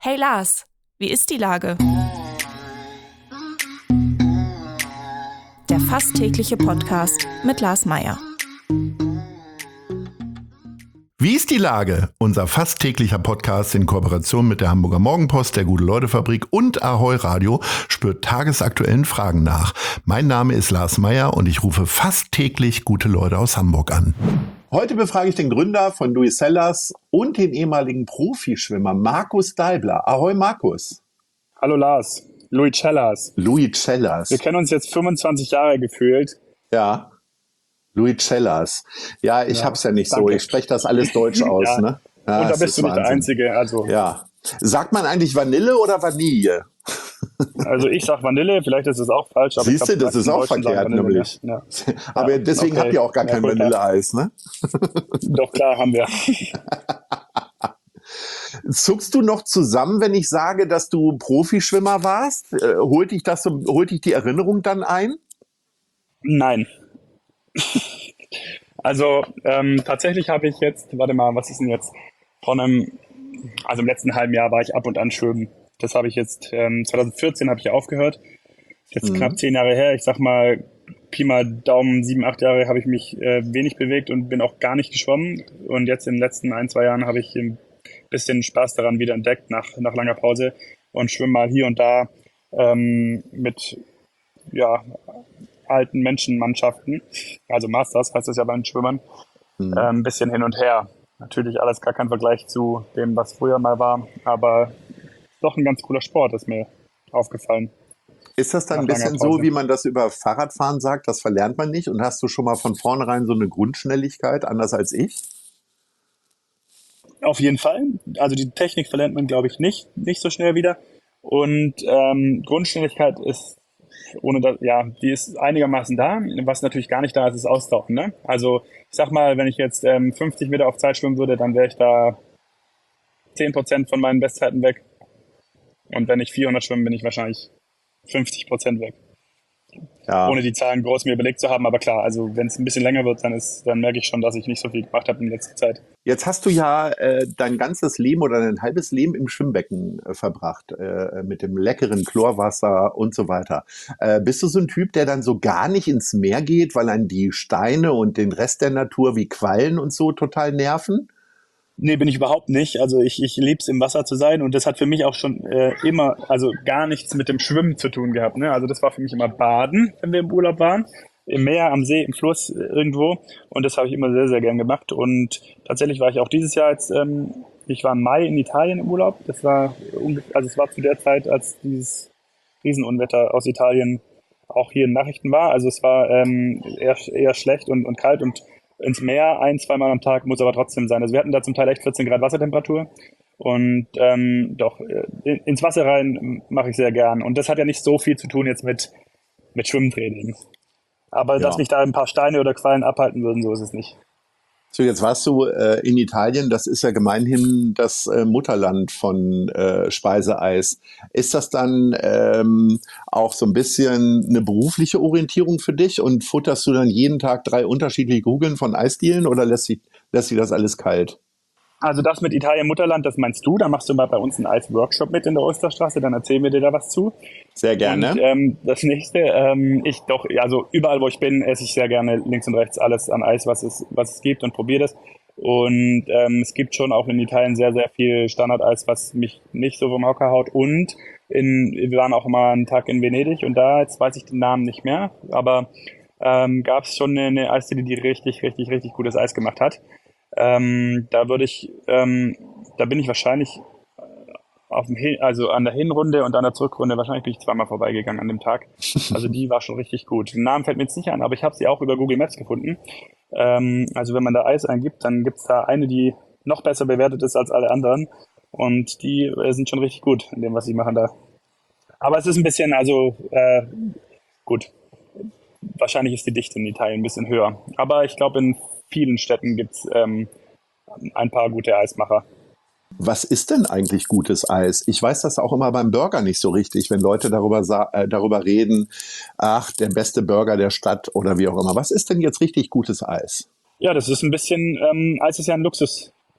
Hey Lars, wie ist die Lage? Der fast tägliche Podcast mit Lars Meyer. Wie ist die Lage? Unser fast täglicher Podcast in Kooperation mit der Hamburger Morgenpost, der Gute-Leute-Fabrik und Ahoi Radio spürt tagesaktuellen Fragen nach. Mein Name ist Lars Meyer und ich rufe fast täglich gute Leute aus Hamburg an. Heute befrage ich den Gründer von Louis Cellars und den ehemaligen Profischwimmer Markus Daibler. Ahoi Markus. Hallo Lars, Louis Cellars. Louis Cellars. Wir kennen uns jetzt 25 Jahre gefühlt. Ja. Louis Cellars. Ja, ich hab's ja nicht danke. so. Ich spreche das alles deutsch aus, Ja. ne? Ja, Und da das bist ist du nicht der Wahnsinn. Einzige. Also Sagt man eigentlich Vanille oder Vanille? ich sag Vanille, vielleicht ist es auch falsch. Aber Siehst du, ich glaub, das ist die auch Deutschen sagen verkehrt, Vanille, nämlich. Ja. Aber Ja, deswegen okay. habt ihr auch gar Ja, kein voll klar. Vanilleeis, ne? Doch, klar haben wir. Zuckst du noch zusammen, wenn ich sage, dass du Profischwimmer warst? Holt dich die Erinnerung dann ein? Nein. Also tatsächlich habe ich jetzt, warte mal, was ist denn jetzt? Also im letzten halben Jahr war ich ab und an schwimmen. Das habe ich jetzt, 2014 habe ich aufgehört. Jetzt knapp 10 Jahre her. Ich sag mal, Pi mal Daumen, 7, 8 Jahre habe ich mich wenig bewegt und bin auch gar nicht geschwommen. Und jetzt in den letzten 1, 2 Jahren habe ich ein bisschen Spaß daran wieder entdeckt nach langer Pause und schwimme mal hier und da mit alten Menschenmannschaften, also Masters heißt das ja bei den Schwimmern, ein bisschen hin und her. Natürlich alles gar kein Vergleich zu dem, was früher mal war, aber doch ein ganz cooler Sport, ist mir aufgefallen. Ist das dann ein Nach langer bisschen so, Pause. wie man das über Fahrradfahren sagt, das verlernt man nicht? Und hast du schon mal von vornherein so eine Grundschnelligkeit, anders als ich? Auf jeden Fall. Also die Technik verlernt man, glaube ich, nicht so schnell wieder. Und Grundschnelligkeit ist die ist einigermaßen da. Was natürlich gar nicht da ist, ist Ausdauer. Ne? Also ich sag mal, wenn ich jetzt 50 Meter auf Zeit schwimmen würde, dann wäre ich da 10% von meinen Bestzeiten weg. Und wenn ich 400 schwimme, bin ich wahrscheinlich 50% weg. Ja. Ohne die Zahlen groß mir überlegt zu haben. Aber klar, also wenn es ein bisschen länger wird, dann merke ich schon, dass ich nicht so viel gemacht habe in letzter Zeit. Jetzt hast du ja dein ganzes Leben oder dein halbes Leben im Schwimmbecken verbracht, mit dem leckeren Chlorwasser und so weiter. Bist du so ein Typ, der dann so gar nicht ins Meer geht, weil einen die Steine und den Rest der Natur wie Quallen und so total nerven? Nee, bin ich überhaupt nicht. Also ich liebe es, im Wasser zu sein und das hat für mich auch schon immer, also gar nichts mit dem Schwimmen zu tun gehabt. Ne? Also das war für mich immer Baden, wenn wir im Urlaub waren. Im Meer, am See, im Fluss, irgendwo. Und das habe ich immer sehr, sehr gern gemacht. Und tatsächlich war ich auch dieses Jahr jetzt, ich war im Mai in Italien im Urlaub. Es war zu der Zeit, als dieses Riesenunwetter aus Italien auch hier in Nachrichten war. Also es war eher schlecht und kalt und ins Meer 1, 2 Mal am Tag muss aber trotzdem sein. Also wir hatten da zum Teil echt 14 Grad Wassertemperatur und ins Wasser rein mache ich sehr gern. Und das hat ja nicht so viel zu tun jetzt mit Schwimmtraining. Aber dass mich da ein paar Steine oder Quallen abhalten würden, so ist es nicht. So, jetzt warst du in Italien, das ist ja gemeinhin das Mutterland von Speiseeis. Ist das dann auch so ein bisschen eine berufliche Orientierung für dich und futterst du dann jeden Tag 3 unterschiedliche Kugeln von Eisdielen oder lässt sich das alles kalt? Also das mit Italien Mutterland, das meinst du? Da machst du mal bei uns einen Eisworkshop mit in der Osterstraße, dann erzählen wir dir da was zu. Sehr gerne. Und das nächste, also überall wo ich bin, esse ich sehr gerne links und rechts alles an Eis, was es gibt und probiere das. Und es gibt schon auch in Italien sehr, sehr viel Standardeis, was mich nicht so vom Hocker haut. Und wir waren auch mal einen Tag in Venedig und da, jetzt weiß ich den Namen nicht mehr, aber gab es schon eine Eisdiele, die richtig, richtig, richtig gutes Eis gemacht hat. Da bin ich wahrscheinlich an der Hinrunde und an der Zurückrunde, wahrscheinlich bin ich 2-mal vorbeigegangen an dem Tag. Also die war schon richtig gut. Den Namen fällt mir jetzt nicht an, aber ich habe sie auch über Google Maps gefunden. Also wenn man da Eis eingibt, dann gibt's da eine, die noch besser bewertet ist als alle anderen. Und die sind schon richtig gut in dem, was sie machen da. Aber es ist ein bisschen, gut. Wahrscheinlich ist die Dichte in Italien ein bisschen höher. Aber ich glaube, in vielen Städten gibt's ein paar gute Eismacher. Was ist denn eigentlich gutes Eis? Ich weiß das auch immer beim Burger nicht so richtig, wenn Leute darüber reden, ach, der beste Burger der Stadt oder wie auch immer. Was ist denn jetzt richtig gutes Eis? Ja, das ist ein bisschen, Eis ist ja ein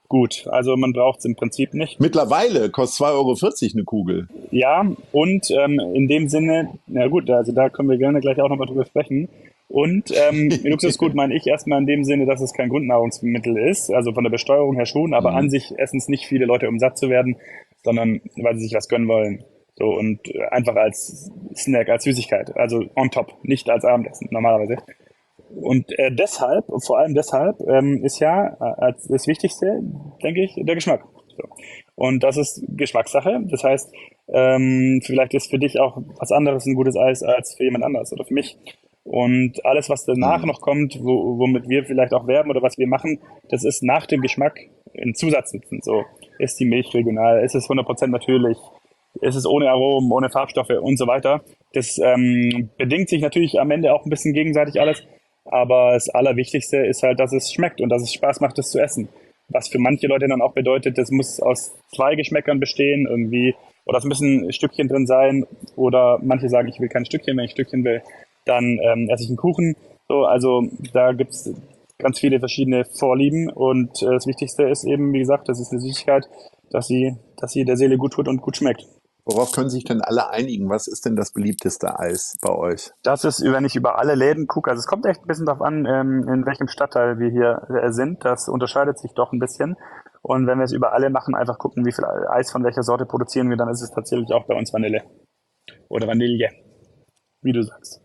gut. Also man braucht es im Prinzip nicht. Mittlerweile kostet 2,40 € eine Kugel. Ja, und in dem Sinne, na gut, also da können wir gerne gleich auch nochmal drüber sprechen. Und Luxusgut meine ich erstmal in dem Sinne, dass es kein Grundnahrungsmittel ist, also von der Besteuerung her schon, aber an sich essen es nicht viele Leute, um satt zu werden, sondern weil sie sich was gönnen wollen. So und einfach als Snack, als Süßigkeit, also on top, nicht als Abendessen normalerweise. Und deshalb, vor allem deshalb, ist ja als das Wichtigste, denke ich, der Geschmack. So. Und das ist Geschmackssache. Das heißt, vielleicht ist für dich auch was anderes ein gutes Eis als für jemand anderes oder für mich. Und alles, was danach noch kommt, womit wir vielleicht auch werben oder was wir machen, das ist nach dem Geschmack ein Zusatznutzen. So, ist die Milch regional, ist es 100% natürlich, ist es ohne Aromen, ohne Farbstoffe und so weiter. Das bedingt sich natürlich am Ende auch ein bisschen gegenseitig alles. Aber das Allerwichtigste ist halt, dass es schmeckt und dass es Spaß macht, das zu essen. Was für manche Leute dann auch bedeutet, das muss aus 2 Geschmäckern bestehen irgendwie, oder es müssen Stückchen drin sein, oder manche sagen, ich will kein Stückchen, wenn ich Stückchen will, dann esse ich einen Kuchen. So, also da gibt's ganz viele verschiedene Vorlieben und das Wichtigste ist eben, wie gesagt, das ist eine Süßigkeit, dass sie der Seele gut tut und gut schmeckt. Worauf können sich denn alle einigen? Was ist denn das beliebteste Eis bei euch? Das ist, wenn ich über alle Läden gucke, also es kommt echt ein bisschen darauf an, in welchem Stadtteil wir hier sind. Das unterscheidet sich doch ein bisschen. Und wenn wir es über alle machen, einfach gucken, wie viel Eis von welcher Sorte produzieren wir, dann ist es tatsächlich auch bei uns Vanille. Oder Vanille, wie du sagst.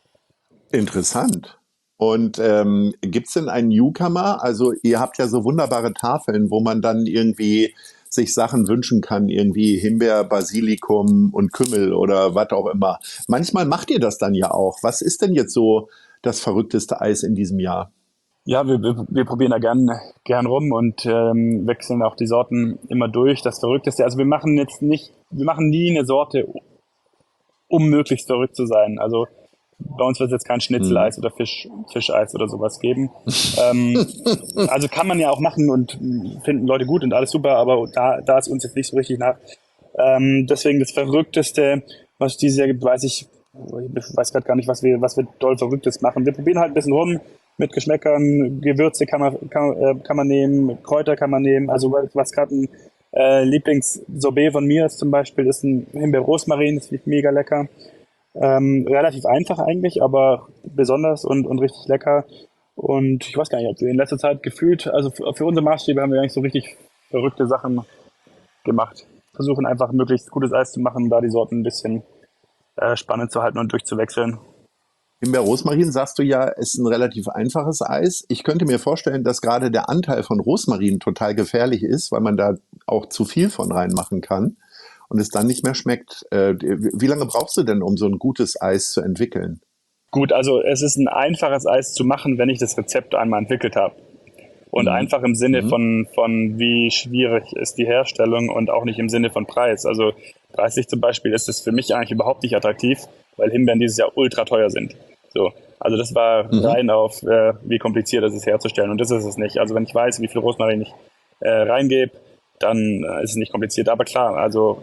Interessant. Und gibt es denn einen Newcomer? Also ihr habt ja so wunderbare Tafeln, wo man dann irgendwie sich Sachen wünschen kann, irgendwie Himbeer, Basilikum und Kümmel oder was auch immer. Manchmal macht ihr das dann ja auch. Was ist denn jetzt so das verrückteste Eis in diesem Jahr? Ja, wir probieren da gern rum und wechseln auch die Sorten immer durch. Das Verrückteste, also wir machen nie eine Sorte, um möglichst verrückt zu sein. Also bei uns wird es jetzt kein Schnitzeleis oder Fischeis oder sowas geben. Also kann man ja auch machen und finden Leute gut und alles super, aber da ist uns jetzt nicht so richtig nach. Deswegen das Verrückteste, was dieses Jahr gibt, ich weiß gerade gar nicht, was wir doll Verrücktes machen. Wir probieren halt ein bisschen rum mit Geschmäckern, Gewürze kann man nehmen, Kräuter kann man nehmen. Also was gerade ein Lieblingssorbet von mir ist zum Beispiel, ist ein Himbeer-Rosmarin, das finde ich mega lecker. Relativ einfach eigentlich, aber besonders und richtig lecker. Und ich weiß gar nicht, ob wir in letzter Zeit gefühlt, also für unsere Maßstäbe haben wir eigentlich so richtig verrückte Sachen gemacht. Versuchen einfach möglichst gutes Eis zu machen, da die Sorten ein bisschen spannend zu halten und durchzuwechseln. Himbeer-Rosmarin, sagst du ja, ist ein relativ einfaches Eis. Ich könnte mir vorstellen, dass gerade der Anteil von Rosmarin total gefährlich ist, weil man da auch zu viel von reinmachen kann und es dann nicht mehr schmeckt. Wie lange brauchst du denn, um so ein gutes Eis zu entwickeln? Gut, also es ist ein einfaches Eis zu machen, wenn ich das Rezept einmal entwickelt habe. Und einfach im Sinne von wie schwierig ist die Herstellung und auch nicht im Sinne von Preis. Also preislich zum Beispiel ist es für mich eigentlich überhaupt nicht attraktiv, weil Himbeeren dieses Jahr ultra teuer sind. So, also das war rein auf, wie kompliziert es ist herzustellen, und das ist es nicht. Also wenn ich weiß, wie viel Rosmarin ich reingebe, dann ist es nicht kompliziert. Aber klar, also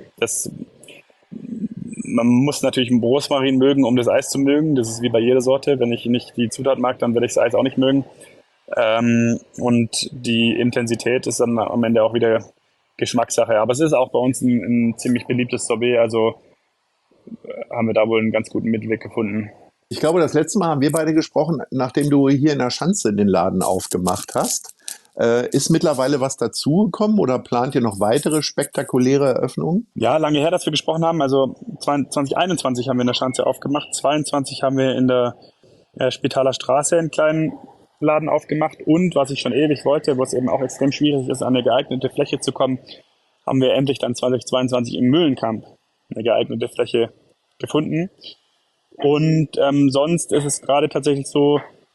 man muss natürlich einen Rosmarin mögen, um das Eis zu mögen. Das ist wie bei jeder Sorte. Wenn ich nicht die Zutat mag, dann werde ich das Eis auch nicht mögen. Und die Intensität ist dann am Ende auch wieder Geschmackssache. Aber es ist auch bei uns ein ziemlich beliebtes Sorbet. Also haben wir da wohl einen ganz guten Mittelweg gefunden. Ich glaube, das letzte Mal haben wir beide gesprochen, nachdem du hier in der Schanze den Laden aufgemacht hast. Ist mittlerweile was dazugekommen oder plant ihr noch weitere spektakuläre Eröffnungen? Ja, lange her, dass wir gesprochen haben. Also 2021 haben wir in der Schanze aufgemacht. 2022 haben wir in der Spitaler Straße einen kleinen Laden aufgemacht. Und was ich schon ewig wollte, wo es eben auch extrem schwierig ist, an eine geeignete Fläche zu kommen, haben wir endlich dann 2022 im Mühlenkamp eine geeignete Fläche gefunden. Und sonst ist es gerade tatsächlich so,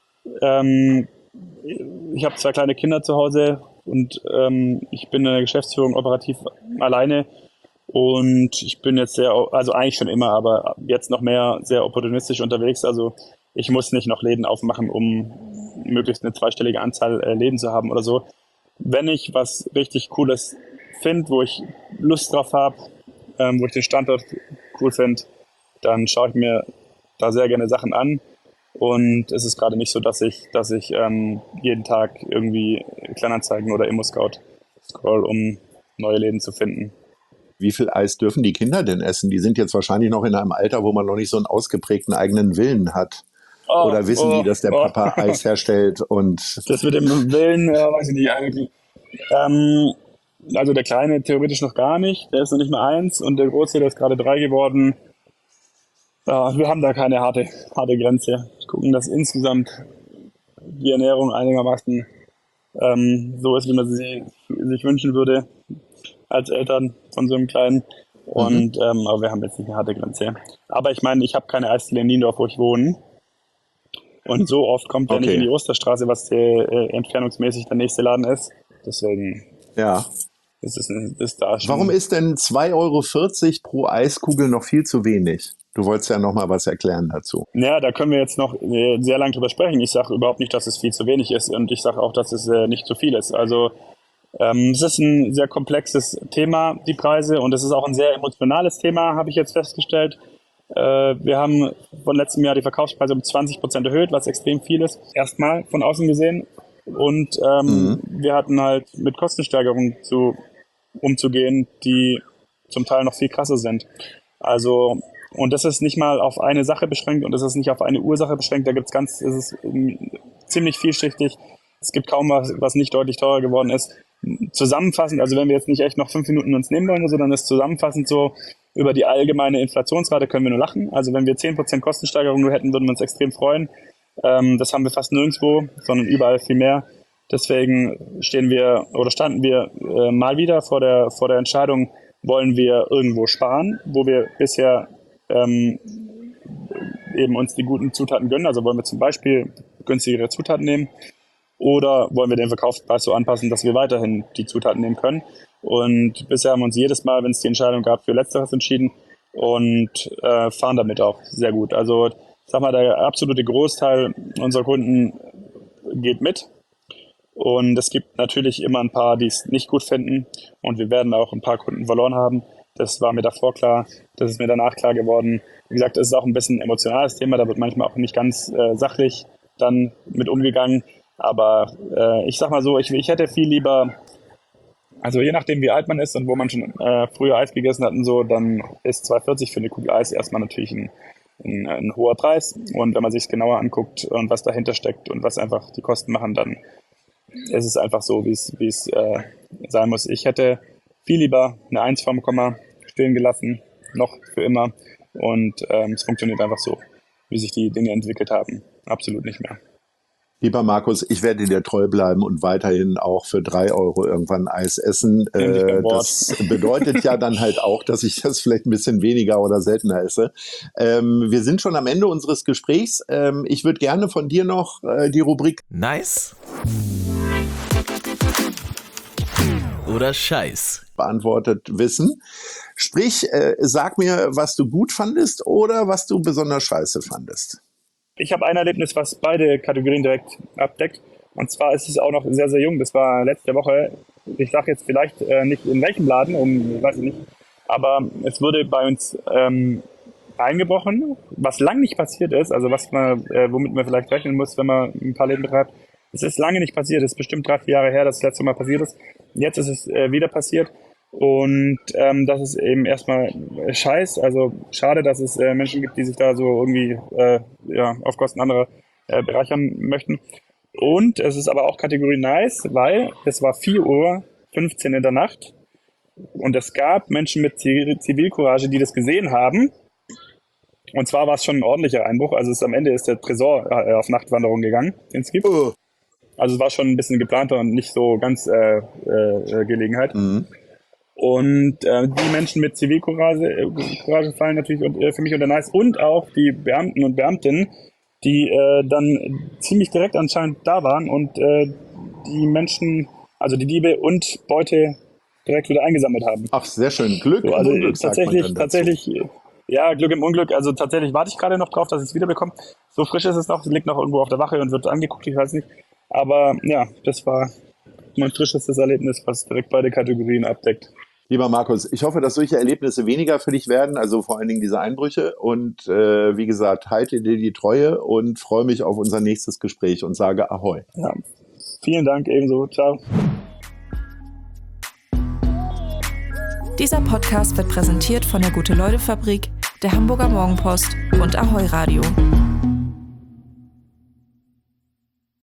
ich habe 2 kleine Kinder zu Hause und ich bin in der Geschäftsführung operativ alleine und ich bin jetzt also eigentlich schon immer, aber jetzt noch mehr sehr opportunistisch unterwegs. Also ich muss nicht noch Läden aufmachen, um möglichst eine 2-stellige Anzahl Läden zu haben oder so. Wenn ich was richtig Cooles finde, wo ich Lust drauf habe, wo ich den Standort cool finde, dann schaue ich mir da sehr gerne Sachen an. Und es ist gerade nicht so, dass ich jeden Tag irgendwie Kleinanzeigen oder ImmoScout scroll, um neue Läden zu finden. Wie viel Eis dürfen die Kinder denn essen? Die sind jetzt wahrscheinlich noch in einem Alter, wo man noch nicht so einen ausgeprägten eigenen Willen hat. Oder wissen die, dass der Papa Eis herstellt? Und das mit dem Willen, weiß ich nicht eigentlich. Also der Kleine theoretisch noch gar nicht. Der ist noch nicht mal 1 und der Große, der ist gerade 3 geworden. Wir haben da keine harte Grenze. Wir gucken, dass insgesamt die Ernährung einigermaßen so ist, wie man sie sich wünschen würde als Eltern von so einem Kleinen. Und aber wir haben jetzt nicht eine harte Grenze. Aber ich meine, ich habe keine Eisdiele in Niendorf, wo ich wohne. Und so oft kommt er nicht in die Osterstraße, was entfernungsmäßig der nächste Laden ist. Deswegen ist da schon. Warum ist denn 2,40 € pro Eiskugel noch viel zu wenig? Du wolltest ja noch mal was erklären dazu. Ja, da können wir jetzt noch sehr lange drüber sprechen. Ich sage überhaupt nicht, dass es viel zu wenig ist und ich sage auch, dass es nicht zu viel ist. Also es ist ein sehr komplexes Thema, die Preise, und es ist auch ein sehr emotionales Thema, habe ich jetzt festgestellt. Wir haben von letztem Jahr die Verkaufspreise um 20% erhöht, was extrem viel ist, erstmal von außen gesehen. Und wir hatten halt mit Kostensteigerungen umzugehen, die zum Teil noch viel krasser sind. Also, und das ist nicht mal auf eine Sache beschränkt und das ist nicht auf eine Ursache beschränkt. Es ist ziemlich vielschichtig. Es gibt kaum was nicht deutlich teurer geworden ist. Zusammenfassend, also wenn wir jetzt nicht echt noch 5 Minuten uns nehmen wollen oder so, dann ist zusammenfassend so, über die allgemeine Inflationsrate können wir nur lachen. Also wenn wir 10% Kostensteigerung nur hätten, würden wir uns extrem freuen. Das haben wir fast nirgendwo, sondern überall viel mehr. Deswegen standen wir mal wieder vor der Entscheidung, wollen wir irgendwo sparen, wo wir bisher eben uns die guten Zutaten gönnen. Also wollen wir zum Beispiel günstigere Zutaten nehmen oder wollen wir den Verkaufspreis so anpassen, dass wir weiterhin die Zutaten nehmen können. Und bisher haben wir uns jedes Mal, wenn es die Entscheidung gab, für Letzteres entschieden und fahren damit auch sehr gut. Also ich sag mal, der absolute Großteil unserer Kunden geht mit. Und es gibt natürlich immer ein paar, die es nicht gut finden. Und wir werden auch ein paar Kunden verloren haben. Das war mir davor klar. Das ist mir danach klar geworden. Wie gesagt, es ist auch ein bisschen ein emotionales Thema. Da wird manchmal auch nicht ganz sachlich dann mit umgegangen. Aber ich sag mal so, ich hätte viel lieber, also je nachdem wie alt man ist und wo man schon früher Eis gegessen hat und so, dann ist 2,40 für eine Kugel Eis erstmal natürlich ein hoher Preis. Und wenn man sich es genauer anguckt und was dahinter steckt und was einfach die Kosten machen, dann ist es einfach so, wie es sein muss. Ich hätte viel lieber eine 1 vorm Komma stehen gelassen, noch für immer. Und es funktioniert einfach so, wie sich die Dinge entwickelt haben. Absolut nicht mehr. Lieber Markus, ich werde dir treu bleiben und weiterhin auch für 3 € irgendwann Eis essen. Das bedeutet ja dann halt auch, dass ich das vielleicht ein bisschen weniger oder seltener esse. Wir sind schon am Ende unseres Gesprächs. Ich würde gerne von dir noch die Rubrik Nice oder Scheiß beantwortet wissen. Sprich, sag mir, was du gut fandest oder was du besonders scheiße fandest. Ich habe ein Erlebnis, was beide Kategorien direkt abdeckt. Und zwar ist es auch noch sehr, sehr jung. Das war letzte Woche. Ich sage jetzt vielleicht nicht in welchem Laden, weiß ich nicht. Aber es wurde bei uns eingebrochen, was lange nicht passiert ist. Also womit man vielleicht rechnen muss, wenn man ein paar Läden betreibt. Es ist lange nicht passiert. Es ist bestimmt 3-4 Jahre her, dass das letzte Mal passiert ist. Jetzt ist es wieder passiert. Und das ist eben erstmal Scheiß, also schade, dass es Menschen gibt, die sich da so irgendwie auf Kosten anderer bereichern möchten. Und es ist aber auch Kategorie Nice, weil es war 4:15 Uhr in der Nacht und es gab Menschen mit Zivilcourage, die das gesehen haben. Und zwar war es schon ein ordentlicher Einbruch, also am Ende ist der Tresor auf Nachtwanderung gegangen, den es gibt. Also es war schon ein bisschen geplanter und nicht so ganz Gelegenheit. Mhm. Und die Menschen mit Zivilcourage fallen natürlich für mich unter Nice und auch die Beamten und Beamtinnen, die dann ziemlich direkt anscheinend da waren und die Menschen, also die Diebe und Beute direkt wieder eingesammelt haben. Ach, sehr schön. Glück im Unglück, tatsächlich, ja, Glück im Unglück. Also tatsächlich warte ich gerade noch drauf, dass ich es wiederbekomme. So frisch ist es noch, es liegt noch irgendwo auf der Wache und wird angeguckt, ich weiß nicht. Aber ja, das war mein frischestes Erlebnis, was direkt beide Kategorien abdeckt. Lieber Markus, ich hoffe, dass solche Erlebnisse weniger für dich werden, also vor allen Dingen diese Einbrüche. Und wie gesagt, halte dir die Treue und freue mich auf unser nächstes Gespräch und sage Ahoi. Ja, vielen Dank ebenso. Ciao. Dieser Podcast wird präsentiert von der Gute-Leute-Fabrik, der Hamburger Morgenpost und Ahoi Radio.